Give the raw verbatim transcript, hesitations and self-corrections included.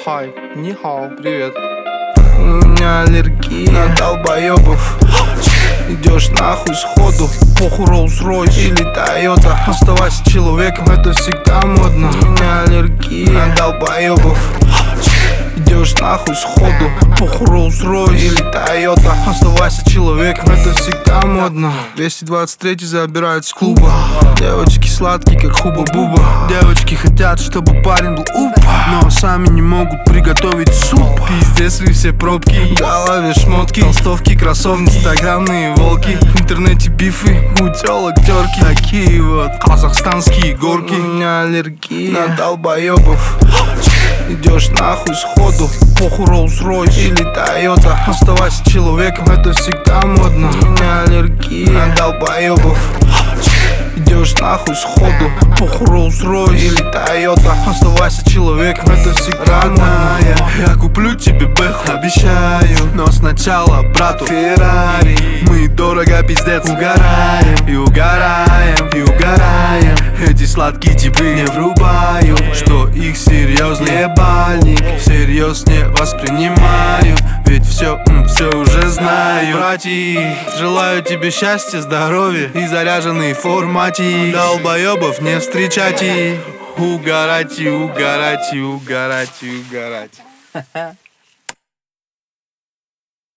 Хай, нихао, привет. У меня аллергия на долбоёбов. Идешь нахуй сходу, похуй Rolls-Royce или Toyota. Оставайся человеком, это всегда модно. У меня аллергия на долбоёбов. Идешь нахуй сходу, похуй Rolls-Royce или Toyota. Оставайся человеком, это всегда модно. двести двадцать три забирают с клуба. Девочки сладкие, как хуба-буба. Девочки хотят, чтобы парень был упа, но сами не могут приготовить суп. Пиздец, вы все пробки, в голове шмотки, толстовки, кроссовки, инстаграмные волки. В интернете бифы, у тёлок тёрки. Такие вот казахстанские горки. У меня аллергия на долбоёбов. Идешь нахуй сходу, похуй Rolls-Royce или Toyota. Оставайся человеком, это всегда модно. У меня аллергия на долбоёбов. Идешь нахуй сходу, похуй Rolls-Royce или Toyota. Оставайся человеком, это всегда модно. Я куплю тебе бэху, обещаю, но сначала брату Феррари. Мы дорого пиздец угораем, и угораем, и угораем. Эти сладкие типы не врубают, что их серьезный ебальник всерьез не воспринимают. Ведь все, все уже знаю. Братья, желаю тебе счастья, здоровья и заряженной формати. Долбоебов не встречайте. Угорайте, угорайте, угорайте, угорайте.